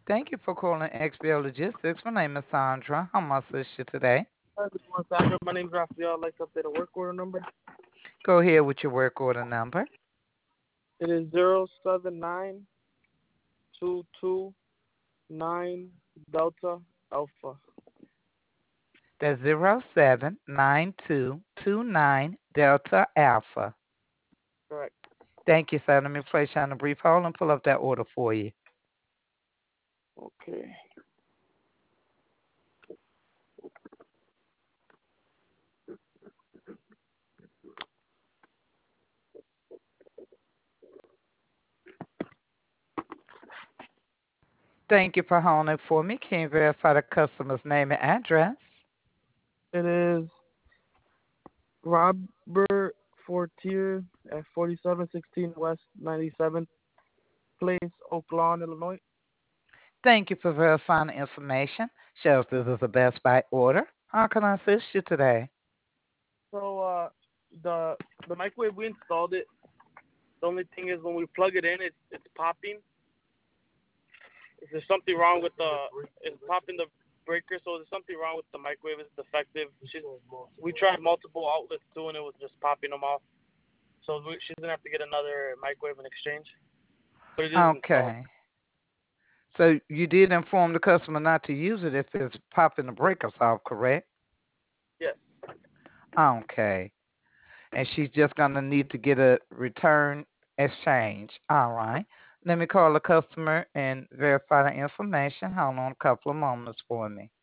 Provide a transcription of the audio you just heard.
Thank you for calling XBL Logistics. My name is Sandra. How may I assist you today? Hi, good morning, Sandra. My name's Rafael. I'd like to update a work order number. Go ahead with your work order number. It is 0792229 Delta Alpha. That's 079229 Delta Alpha. Correct. Thank you, sir. Let me place you on a brief hold and pull up that order for you. Okay. Thank you for holding for me. Can you verify the customer's name and address? It is Robert Fortier at 4716 West 97th Place, Oak Lawn, Illinois. Thank you for verifying the information. Shows this is a Best Buy order. How can I assist you today? So, the microwave, we installed it. The only thing is when we plug it in, it's popping. Is there something wrong with it's popping the breaker? So there's something wrong with the microwave. It's defective. We tried multiple outlets too, and it was just popping them off. So she's gonna have to get another microwave in exchange. But it is installed. Okay. So you did inform the customer not to use it if it's popping the breakers off, correct? Yes. Okay. And she's just gonna need to get a return exchange. All right. Let me call the customer and verify the information. Hold on a couple of moments for me.